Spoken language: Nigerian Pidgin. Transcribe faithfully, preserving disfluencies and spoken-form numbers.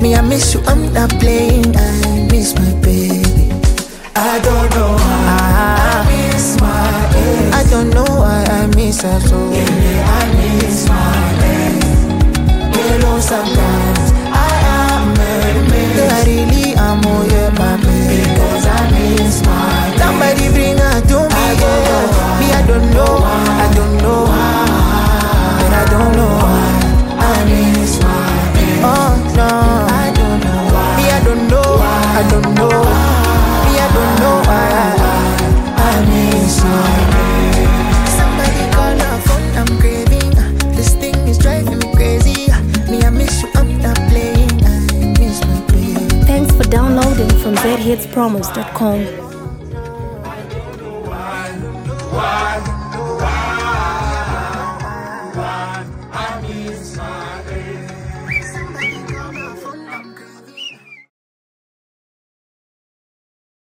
Me, I miss you, I'm not playing. I miss my baby. I don't know why I miss my ex. I don't know why I miss her so. Yeah, I miss my ex. Hello, sometimes I am mad, yeah, I really am, oh yeah, my baby. Because I miss my ex. Somebody bring her to me, I yeah. Me, I don't know, I don't know why, but I don't know why I miss my ex. Oh no, I don't know why. Me, I don't know, I don't know. Me, I don't know why I miss my ex. Somebody call her phone, I'm craving. This thing is driving me crazy. Me, I miss you, I'm not playing. I miss my baby. Thanks for downloading from z hits promos dot com. Why, why, why, why, I miss my